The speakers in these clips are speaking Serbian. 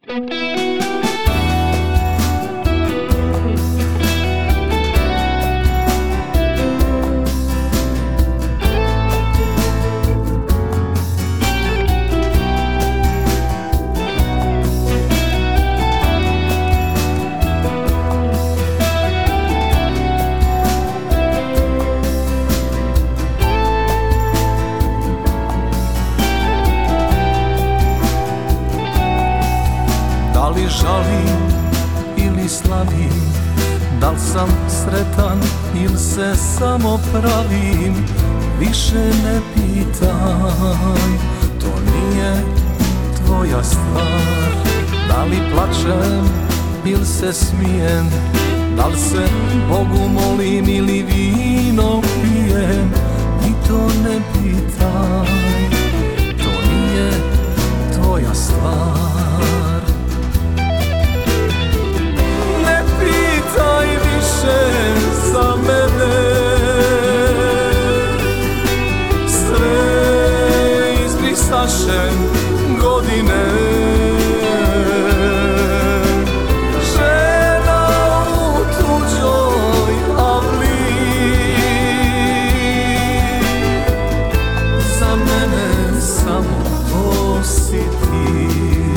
Da li žalim ili slavim, da li sam sretan ili se samo pravim, više ne pitaj, to nije tvoja stvar. Da li plačem ili se smijem, da li se Bogu molim ili vino pijem, ni to ne pitaj, to nije tvoja stvar. Pitaj više za mene, sve izbrisaše godine. Žena u tuđoj avli, za mene samo to si ti.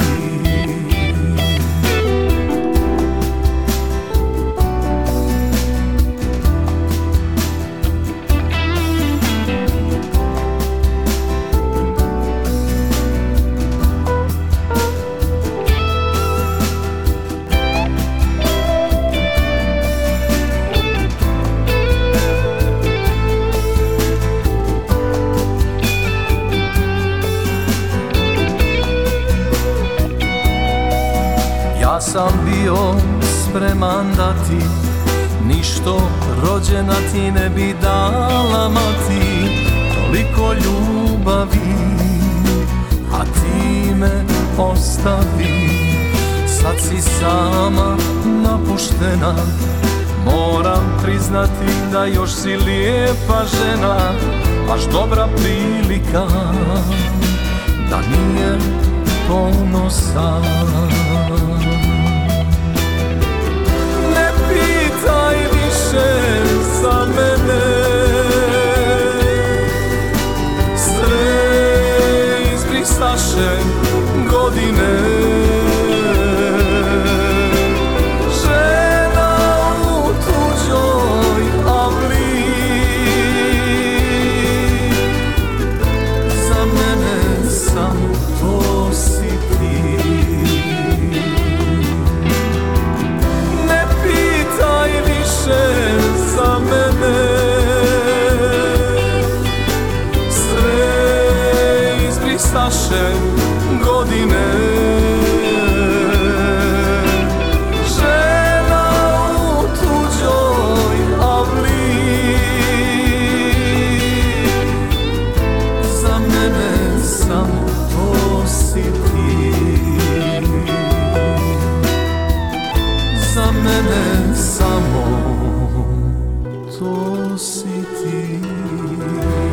Ja sam bio spreman da ti ništo rođena ti ne bi dala mati, toliko ljubavi, a ti me ostavi. Sad si sama napuštena, moram priznati da još si lijepa žena, baš dobra prilika da nije ponosan. Ne pitaj više za mene, sve izbrisaše godine. Žena u tuđoj avli, za mene samo to si ti. Ne pitaj više za mene, sve izbrisaše godine. Žena u tuđoj avli, za mene samo to si ti. Za mene samo to si ti.